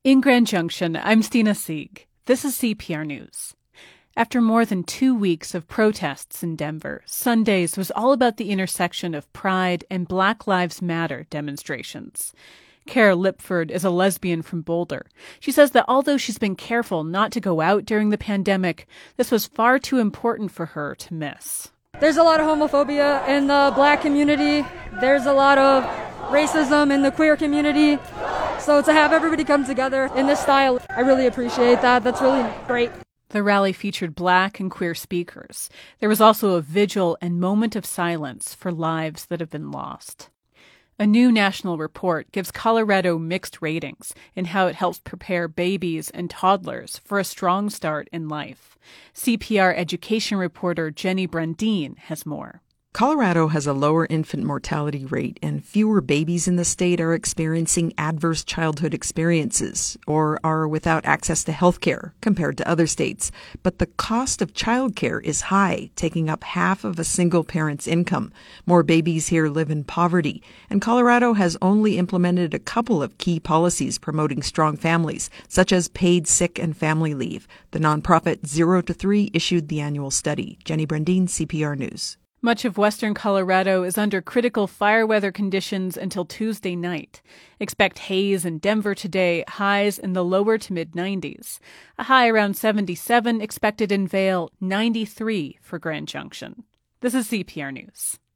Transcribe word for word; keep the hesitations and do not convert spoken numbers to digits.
In Grand Junction, I'm Stina Sieg. This is C P R News. After more than two weeks of protests in Denver, Sundays was all about the intersection of Pride and Black Lives Matter demonstrations. Kara Lipford is a lesbian from Boulder. She says that although she's been careful not to go out during the pandemic, this was far too important for her to miss. There's a lot of homophobia in the Black community. There's a lot of racism in the queer community. So to have everybody come together in this style, I really appreciate that. That's really great. The rally featured Black and queer speakers. There was also a vigil and moment of silence for lives that have been lost. A new national report gives Colorado mixed ratings in how it helps prepare babies and toddlers for a strong start in life. C P R education reporter Jenny Brandine has more. Colorado has a lower infant mortality rate, and fewer babies in the state are experiencing adverse childhood experiences or are without access to health care compared to other states. But the cost of childcare is high, taking up half of a single parent's income. More babies here live in poverty, and Colorado has only implemented a couple of key policies promoting strong families, such as paid sick and family leave. The nonprofit Zero to Three issued the annual study. Jenny Brandine, C P R News. Much of western Colorado is under critical fire weather conditions until Tuesday night. Expect haze in Denver today, highs in the lower to mid nineties. A high around seventy-seven expected in Vail, ninety-three for Grand Junction. This is C P R News.